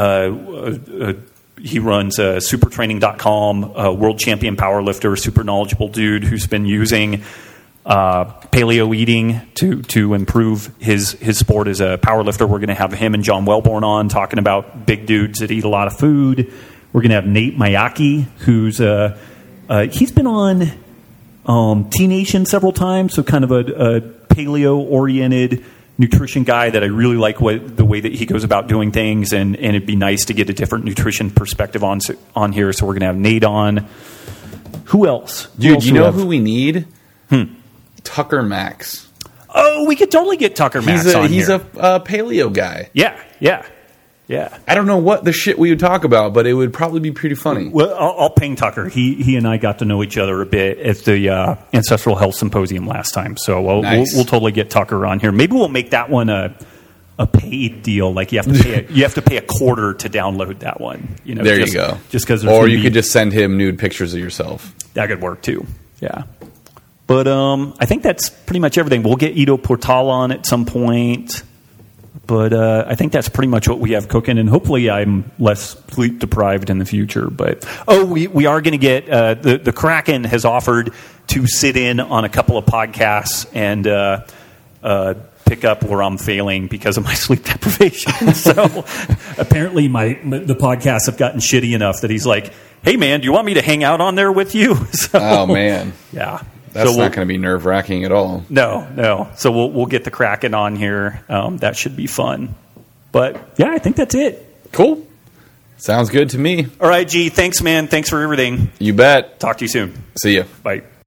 He runs supertraining.com, world champion powerlifter, super knowledgeable dude who's been using paleo eating to improve his sport as a powerlifter. We're going to have him and John Wellborn on talking about big dudes that eat a lot of food. We're going to have Nate Mayaki, who's he's been on T-Nation several times, so kind of a paleo-oriented nutrition guy that I really like the way that he goes about doing things, and it'd be nice to get a different nutrition perspective on here. So we're going to have Nate on. Who else? Dude, you know who we need? Tucker Max. Oh, we could totally get Tucker Max on here. He's a paleo guy. Yeah. I don't know what the shit we would talk about, but it would probably be pretty funny. Well, I'll ping Tucker. He and I got to know each other a bit at the Ancestral Health Symposium last time, so we'll totally get Tucker on here. Maybe we'll make that one a paid deal. Like you have to pay a quarter to download that one. There you go. Just because, or you could just send him nude pictures of yourself. That could work too. Yeah. But I think that's pretty much everything. We'll get Ido Portal on at some point. But I think that's pretty much what we have cooking, and hopefully I'm less sleep deprived in the future. But we are going to get the Kraken has offered to sit in on a couple of podcasts and pick up where I'm failing because of my sleep deprivation. So apparently the podcasts have gotten shitty enough that he's like, "Hey man, do you want me to hang out on there with you?" So, oh man, yeah. That's not going to be nerve-wracking at all. No. So we'll get the Kraken on here. That should be fun. But, yeah, I think that's it. Cool. Sounds good to me. All right, G. Thanks, man. Thanks for everything. You bet. Talk to you soon. See ya. Bye.